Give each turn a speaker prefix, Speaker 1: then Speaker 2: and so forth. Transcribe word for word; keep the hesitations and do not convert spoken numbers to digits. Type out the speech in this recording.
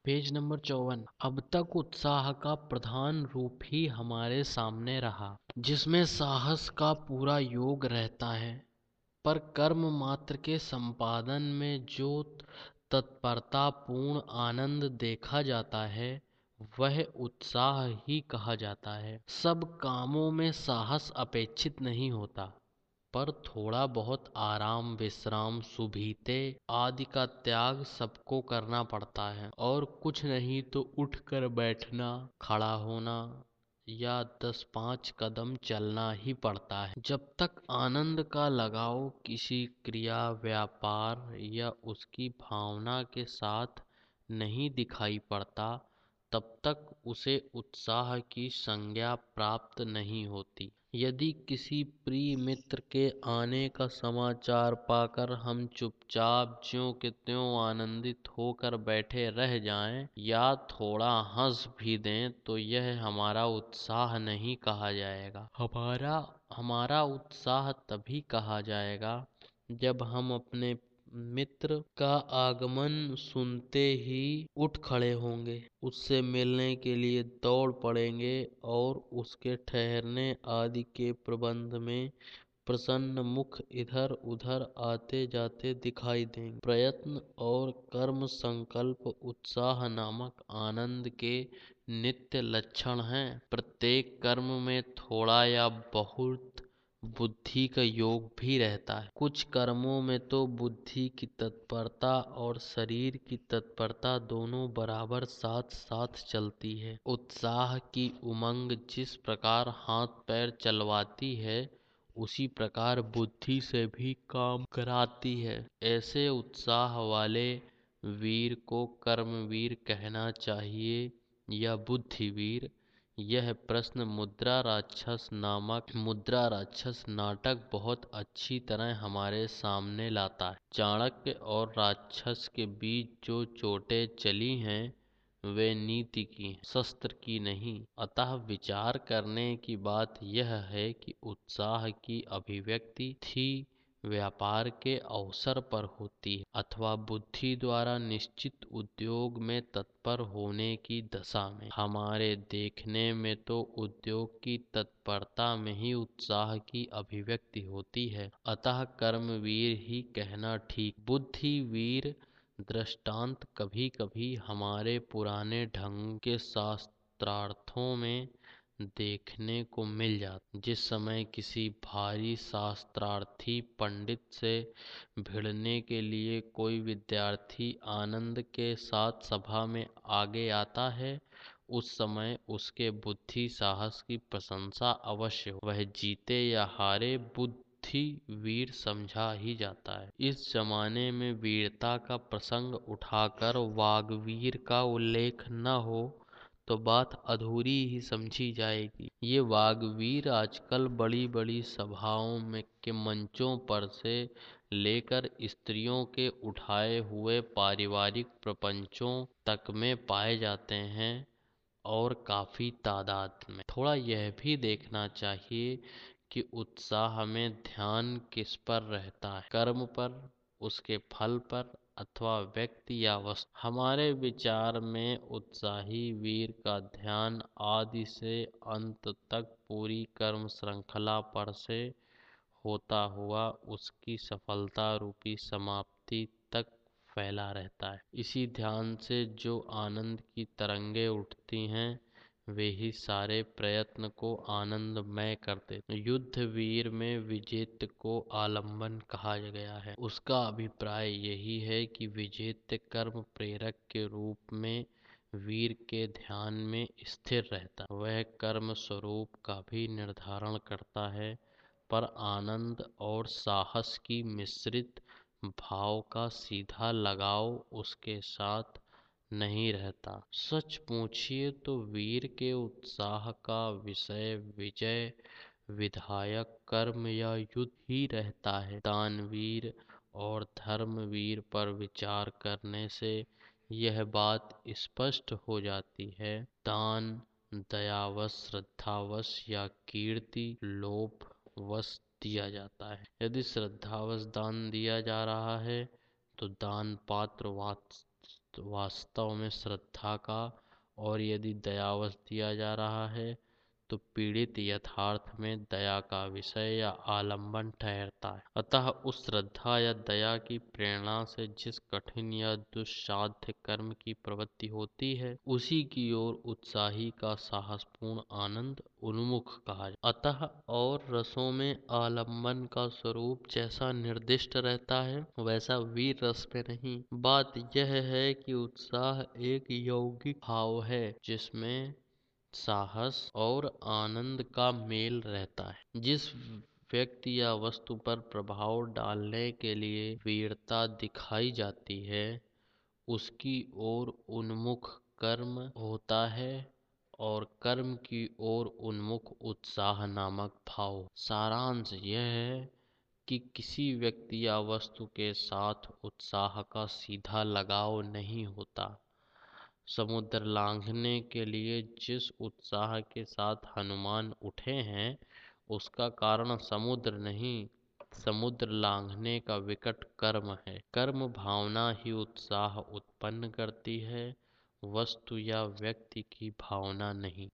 Speaker 1: Page number चौवन। अब तक उत्साह का प्रधान रूप ही हमारे सामने रहा, जिसमें साहस का पूरा योग रहता है, पर कर्म मात्र के संपादन में जो तत्परता पूर्ण आनंद देखा जाता है वह उत्साह ही कहा जाता है। सब कामों में साहस अपेक्षित नहीं होता, पर थोड़ा बहुत आराम, विश्राम, सुबीते आदि का त्याग सबको करना पड़ता है, और कुछ नहीं तो उठकर बैठना, खड़ा होना या दस पाँच कदम चलना ही पड़ता है। जब तक आनंद का लगाव किसी क्रिया, व्यापार या उसकी भावना के साथ नहीं दिखाई पड़ता, तब तक उसे उत्साह की संज्ञा प्राप्त नहीं होती। यदि किसी प्रिय मित्र के आने का समाचार पाकर हम चुपचाप ज्यों के त्यों आनंदित होकर बैठे रह जाएं या थोड़ा हंस भी दें, तो यह हमारा उत्साह नहीं कहा जाएगा। हमारा हमारा उत्साह तभी कहा जाएगा जब हम अपने मित्र का आगमन सुनते ही उठ खड़े होंगे, उससे मिलने के लिए दौड़ पड़ेंगे और उसके ठहरने आदि के प्रबंध में प्रसन्न मुख इधर उधर आते जाते दिखाई देंगे। प्रयत्न और कर्म संकल्प उत्साह नामक आनंद के नित्य लक्षण हैं। प्रत्येक कर्म में थोड़ा या बहुत बुद्धि का योग भी रहता है। कुछ कर्मों में तो बुद्धि की तत्परता और शरीर की तत्परता दोनों बराबर साथ साथ चलती है। उत्साह की उमंग जिस प्रकार हाथ पैर चलवाती है, उसी प्रकार बुद्धि से भी काम कराती है। ऐसे उत्साह वाले वीर को कर्मवीर कहना चाहिए या बुद्धिवीर? यह प्रश्न मुद्रा राक्षस नामक मुद्रा राक्षस नाटक बहुत अच्छी तरह हमारे सामने लाता है। चाणक्य और राक्षस के बीच जो चोटें चली हैं वे नीति की, शस्त्र की नहीं। अतः विचार करने की बात यह है कि उत्साह की अभिव्यक्ति थी व्यापार के अवसर पर होती है अथवा बुद्धि द्वारा निश्चित उद्योग में तत्पर होने की दशा में। हमारे देखने में तो उद्योग की तत्परता में ही उत्साह की अभिव्यक्ति होती है, अतः कर्मवीर ही कहना ठीक। बुद्धिवीर दृष्टांत कभी कभी हमारे पुराने ढंग के शास्त्रार्थों में देखने को मिल जाता। जिस समय किसी भारी शास्त्रार्थी पंडित से भिड़ने के लिए कोई विद्यार्थी आनंद के साथ सभा में आगे आता है, उस समय उसके बुद्धि साहस की प्रशंसा अवश्य हो। वह जीते या हारे बुद्धि वीर समझा ही जाता है। इस जमाने में वीरता का प्रसंग उठाकर वाग्वीर का उल्लेख न हो तो बात अधूरी ही समझी जाएगी। ये वाग्वीर आजकल बड़ी बड़ी सभाओं में के मंचों पर से लेकर स्त्रियों के उठाए हुए पारिवारिक प्रपंचों तक में पाए जाते हैं, और काफी तादाद में। थोड़ा यह भी देखना चाहिए कि उत्साह में ध्यान किस पर रहता है, कर्म पर, उसके फल पर, अथवा व्यक्ति या वस्तु। हमारे विचार में उत्साही वीर का ध्यान आदि से अंत तक पूरी कर्म श्रृंखला पर से होता हुआ उसकी सफलता रूपी समाप्ति तक फैला रहता है। इसी ध्यान से जो आनंद की तरंगे उठती हैं, वे ही सारे प्रयत्न को आनंदमय कर देते। युद्ध वीर में विजेत को आलंबन कहा गया है। उसका अभिप्राय यही है कि विजेत कर्म प्रेरक के रूप में वीर के ध्यान में स्थिर रहता है। वह कर्म स्वरूप का भी निर्धारण करता है, पर आनंद और साहस की मिश्रित भाव का सीधा लगाव उसके साथ नहीं रहता। सच पूछिए तो वीर के उत्साह का विषय विजय, विधायक, कर्म या युद्ध ही रहता है। दानवीर और धर्मवीर पर विचार करने से यह बात स्पष्ट हो जाती है। दान दयावश, श्रद्धावश या कीर्ति लोभ वश दिया जाता है। यदि श्रद्धावश दान दिया जा रहा है तो दान पात्र तो वास्तव में श्रद्धा का और यदि दयावश दिया जा रहा है तो पीड़ित यथार्थ में दया का विषय या आलंबन ठहरता है। अतः उस श्रद्धा या दया की प्रेरणा से जिस कठिन या दुस्साध्य कर्म की प्रवृत्ति होती है उसी की ओर उत्साही का साहसपूर्ण आनंद उन्मुख कहा जाता है। अतः और रसों में आलंबन का स्वरूप जैसा निर्दिष्ट रहता है वैसा वीर रस में नहीं। बात यह है कि उत्साह एक यौगिक भाव है जिसमें साहस और आनंद का मेल रहता है। जिस व्यक्ति या वस्तु पर प्रभाव डालने के लिए वीरता दिखाई जाती है उसकी ओर उन्मुख कर्म होता है और कर्म की ओर उन्मुख उत्साह नामक भाव। सारांश यह है कि किसी व्यक्ति या वस्तु के साथ उत्साह का सीधा लगाव नहीं होता। समुद्र लांघने के लिए जिस उत्साह के साथ हनुमान उठे हैं उसका कारण समुद्र नहीं, समुद्र लांघने का विकट कर्म है। कर्म भावना ही उत्साह उत्पन्न करती है, वस्तु या व्यक्ति की भावना नहीं।